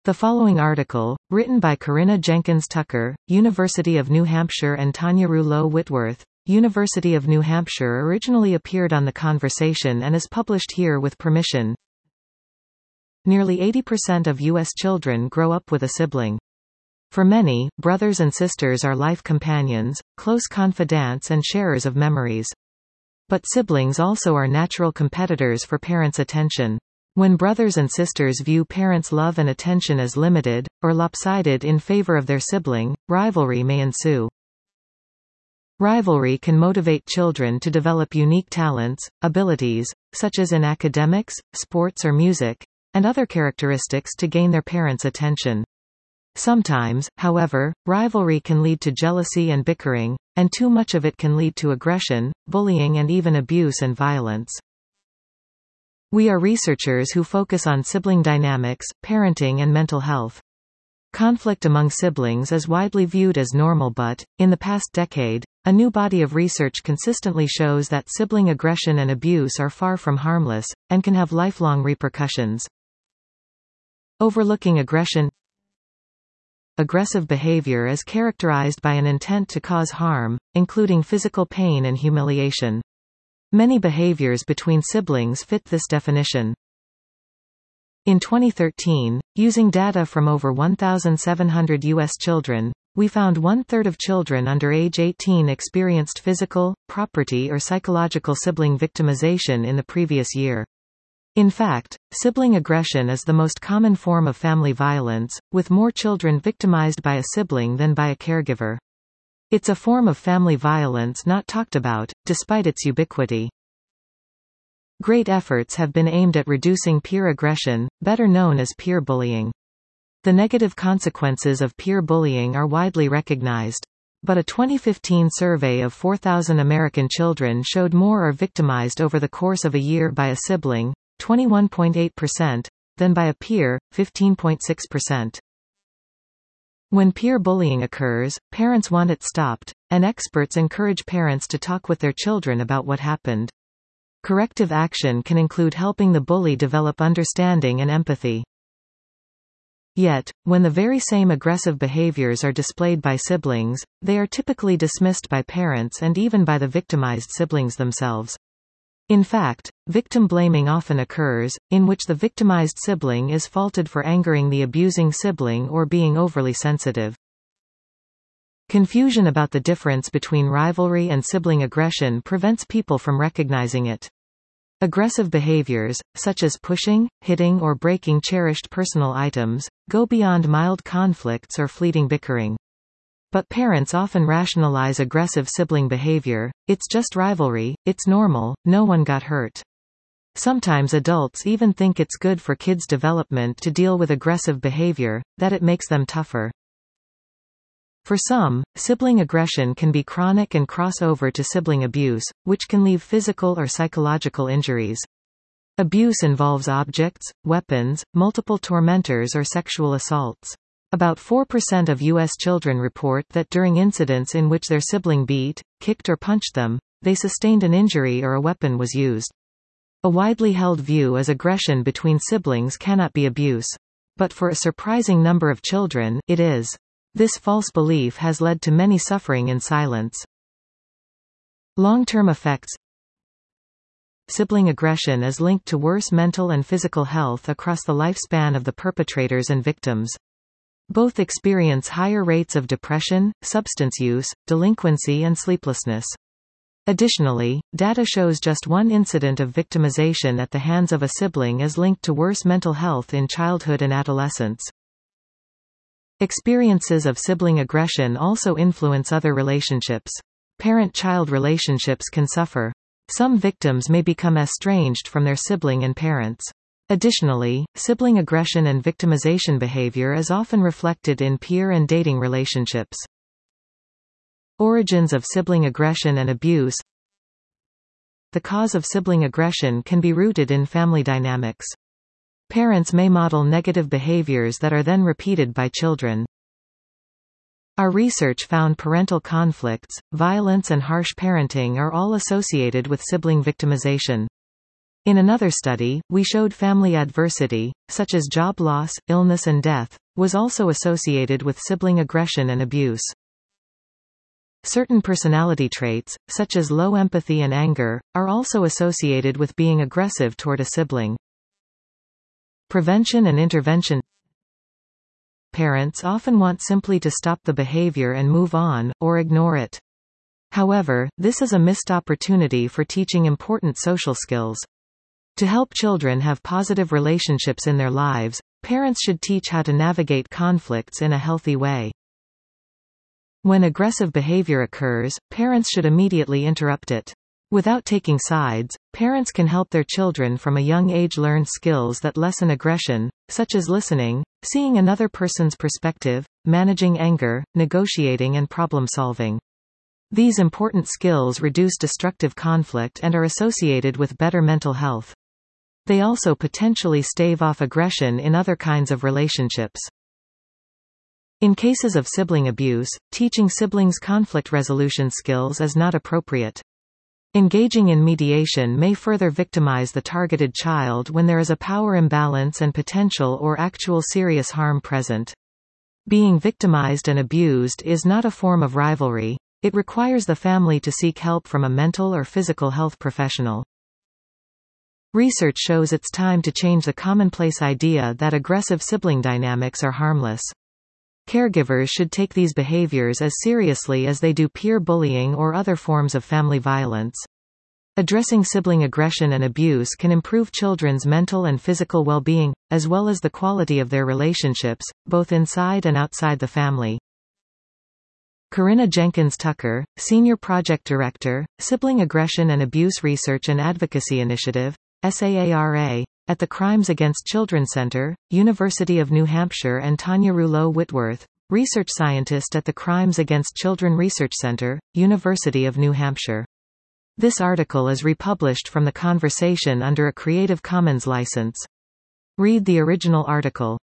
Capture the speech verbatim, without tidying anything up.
The following article, written by Corinna Jenkins Tucker, University of New Hampshire, and Tanya Rouleau Whitworth, University of New Hampshire, originally appeared on The Conversation and is published here with permission. Nearly eighty percent of U S children grow up with a sibling. For many, brothers and sisters are life companions, close confidants and sharers of memories. But siblings also are natural competitors for parents' attention. When brothers and sisters view parents' love and attention as limited, or lopsided in favor of their sibling, rivalry may ensue. Rivalry can motivate children to develop unique talents, abilities, such as in academics, sports or music, and other characteristics to gain their parents' attention. Sometimes, however, rivalry can lead to jealousy and bickering, and too much of it can lead to aggression, bullying and even abuse and violence. We are researchers who focus on sibling dynamics, parenting and mental health. Conflict among siblings is widely viewed as normal but, in the past decade, a new body of research consistently shows that sibling aggression and abuse are far from harmless, and can have lifelong repercussions. Overlooking aggression. Aggressive behavior is characterized by an intent to cause harm, including physical pain and humiliation. Many behaviors between siblings fit this definition. In twenty thirteen, using data from over one thousand seven hundred U S children, we found one-third of children under age eighteen experienced physical, property or psychological sibling victimization in the previous year. In fact, sibling aggression is the most common form of family violence, with more children victimized by a sibling than by a caregiver. It's a form of family violence not talked about, despite its ubiquity. Great efforts have been aimed at reducing peer aggression, better known as peer bullying. The negative consequences of peer bullying are widely recognized. But a twenty fifteen survey of four thousand American children showed more are victimized over the course of a year by a sibling, twenty-one point eight percent, than by a peer, fifteen point six percent. When peer bullying occurs, parents want it stopped, and experts encourage parents to talk with their children about what happened. Corrective action can include helping the bully develop understanding and empathy. Yet, when the very same aggressive behaviors are displayed by siblings, they are typically dismissed by parents and even by the victimized siblings themselves. In fact, victim blaming often occurs, in which the victimized sibling is faulted for angering the abusing sibling or being overly sensitive. Confusion about the difference between rivalry and sibling aggression prevents people from recognizing it. Aggressive behaviors, such as pushing, hitting or breaking cherished personal items, go beyond mild conflicts or fleeting bickering. But parents often rationalize aggressive sibling behavior. It's just rivalry, it's normal, no one got hurt. Sometimes adults even think it's good for kids' development to deal with aggressive behavior, that it makes them tougher. For some, sibling aggression can be chronic and cross over to sibling abuse, which can leave physical or psychological injuries. Abuse involves objects, weapons, multiple tormentors or sexual assaults. About four percent of U S children report that during incidents in which their sibling beat, kicked or punched them, they sustained an injury or a weapon was used. A widely held view is aggression between siblings cannot be abuse. But for a surprising number of children, it is. This false belief has led to many suffering in silence. Long-term effects. Sibling aggression is linked to worse mental and physical health across the lifespan of the perpetrators and victims. Both experience higher rates of depression, substance use, delinquency and sleeplessness. Additionally, data shows just one incident of victimization at the hands of a sibling is linked to worse mental health in childhood and adolescence. Experiences of sibling aggression also influence other relationships. Parent-child relationships can suffer. Some victims may become estranged from their sibling and parents. Additionally, sibling aggression and victimization behavior is often reflected in peer and dating relationships. Origins of sibling aggression and abuse. The cause of sibling aggression can be rooted in family dynamics. Parents may model negative behaviors that are then repeated by children. Our research found parental conflicts, violence and harsh parenting are all associated with sibling victimization. In another study, we showed family adversity, such as job loss, illness and death, was also associated with sibling aggression and abuse. Certain personality traits, such as low empathy and anger, are also associated with being aggressive toward a sibling. Prevention and intervention. Parents often want simply to stop the behavior and move on, or ignore it. However, this is a missed opportunity for teaching important social skills. To help children have positive relationships in their lives, parents should teach how to navigate conflicts in a healthy way. When aggressive behavior occurs, parents should immediately interrupt it. Without taking sides, parents can help their children from a young age learn skills that lessen aggression, such as listening, seeing another person's perspective, managing anger, negotiating and problem-solving. These important skills reduce destructive conflict and are associated with better mental health. They also potentially stave off aggression in other kinds of relationships. In cases of sibling abuse, teaching siblings conflict resolution skills is not appropriate. Engaging in mediation may further victimize the targeted child when there is a power imbalance and potential or actual serious harm present. Being victimized and abused is not a form of rivalry. It requires the family to seek help from a mental or physical health professional. Research shows it's time to change the commonplace idea that aggressive sibling dynamics are harmless. Caregivers should take these behaviors as seriously as they do peer bullying or other forms of family violence. Addressing sibling aggression and abuse can improve children's mental and physical well-being, as well as the quality of their relationships, both inside and outside the family. Corinna Jenkins Tucker, Senior Project Director, Sibling Aggression and Abuse Research and Advocacy Initiative, SAARA, at the Crimes Against Children Center, University of New Hampshire, and Tanya Rouleau-Whitworth, Research Scientist at the Crimes Against Children Research Center, University of New Hampshire. This article is republished from the conversation under a Creative Commons license. Read the original article.